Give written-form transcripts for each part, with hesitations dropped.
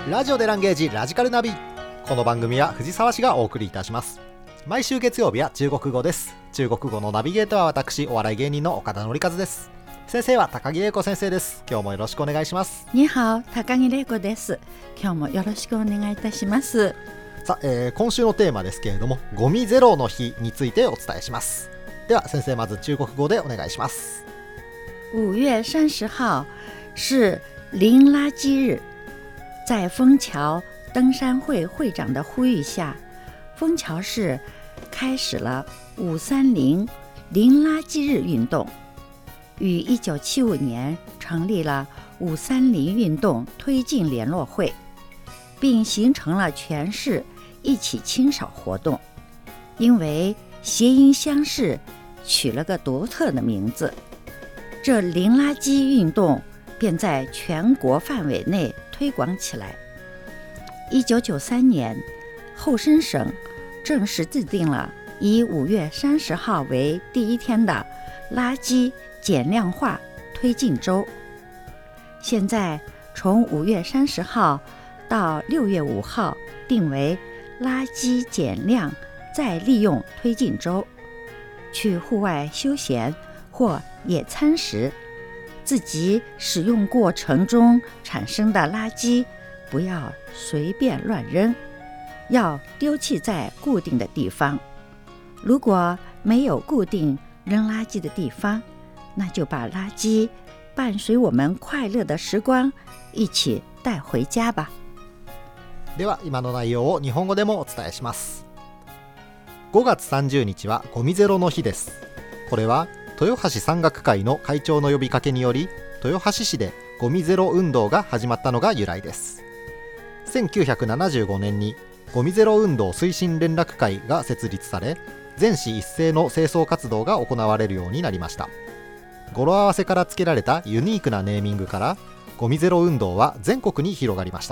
ラジオでランゲージラジカルナビ。この番組は藤沢市がお送りいたします。毎週月曜日は中国語です。中国語のナビゲーターは私、お笑い芸人の岡田典和です。先生は高木玲子先生です。今日もよろしくお願いします。 にはお、高木玲子です。今日もよろしくお願いいたします。 さあ、今週のテーマですけれども、ゴミゼロの日についてお伝えします。では先生、まず中国語でお願いします。 5月30号是零垃圾日，在枫桥登山会会长的呼吁下，枫桥市开始了530零垃圾日运动，于1975年成立了530运动推进联络会，并形成了全市一起清扫活动。因为谐音相似，取了个独特的名字，这零垃圾运动便在全国范围内推广起来。1993年，后申省正式制定了以5月30号为第一天的垃圾减量化推进周。现在从5月30号到6月5号定为垃圾减量再利用推进周。去户外休闲或野餐时，自己使用过程中产生的垃圾不要随便乱扔，要丢弃在固定的地方。如果没有固定扔垃圾的地方，那就把垃圾伴随我们快乐的时光一起带回家吧。 では今の内容を日本語でもお伝えします。5月30日はゴミゼロの日です。これは豊橋山岳会の会長の呼びかけにより、豊橋市でゴミゼロ運動が始まったのが由来です。1975年にゴミゼロ運動推進連絡会が設立され、全市一斉の清掃活動が行われるようになりました。語呂合わせから付けられたユニークなネーミングから、ゴミゼロ運動は全国に広がりました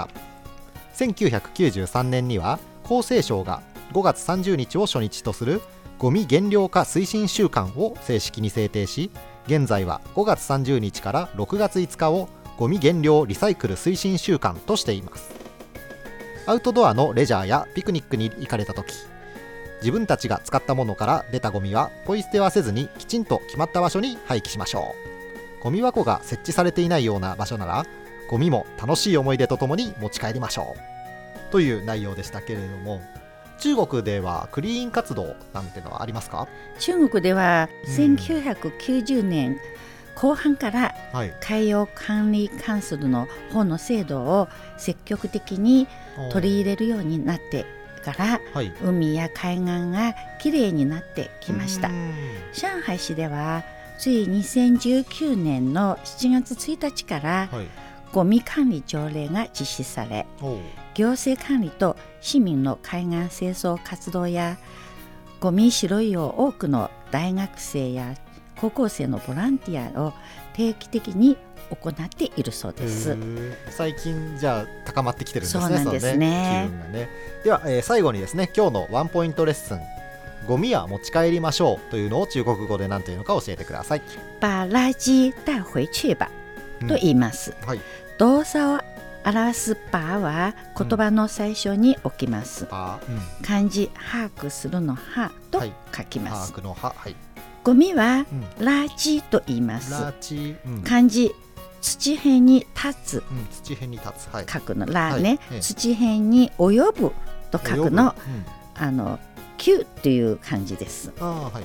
。1993年には厚生省が5月30日を初日とするゴミ減量化推進週間を正式に制定し、現在は5月30日から6月5日をゴミ減量リサイクル推進週間としています。アウトドアのレジャーやピクニックに行かれた時、自分たちが使ったものから出たゴミはポイ捨てはせずにきちんと決まった場所に廃棄しましょう。ゴミ箱が設置されていないような場所なら、ゴミも楽しい思い出とともに持ち帰りましょうという内容でしたけれども、中国ではクリーン活動なんてのはありますか？ 中国では1990年後半から海洋管理カウンシルの方の制度を積極的に取り入れるようになってから、海や海岸がきれいになってきました。上海市ではつい2019年の7月1日からゴミ管理条例が実施され、行政管理と市民の海岸清掃活動やゴミ拾いを多くの大学生や高校生のボランティアを定期的に行っているそうです。 最近じゃあ高まってきてるんですね。 そうなんですね。 機運がね。では、最後にですね、今日のワンポイントレッスン、ゴミは持ち帰りましょうというのを中国語で何というのか教えてください。 把垃圾带回去吧と言います。動作を表す把は言葉の最初に置きます。漢字把握するのはと書きます。ゴミは垃圾と言います。漢字土辺に立つ、書くのらね、土辺に及ぶと書くの急という漢字です。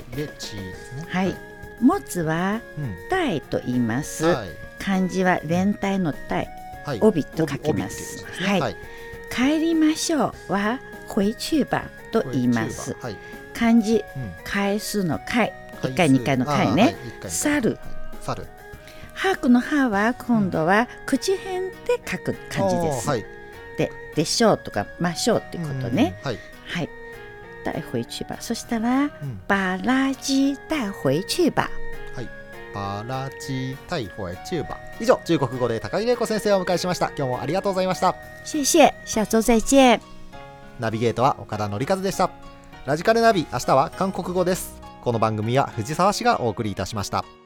持つは帯と言います。漢字は連帯の帯、帯と書きます。帰りましょうは回去吧と言います。漢字返すの回、1回2回の回ね。去る、把握の歯は今度は口辺で書く漢字です。でしょうとかましょうっていうことね。带回去吧。そしたら把垃圾带回去吧。 把垃圾带回去吧。以上、中国語で高木玲子先生をお迎えしました。今日もありがとうございました。 谢谢，下周再见。 ナビゲートは岡田典和でした。ラジカルナビ、明日は韓国語です。この番組は藤沢市がお送りいたしました。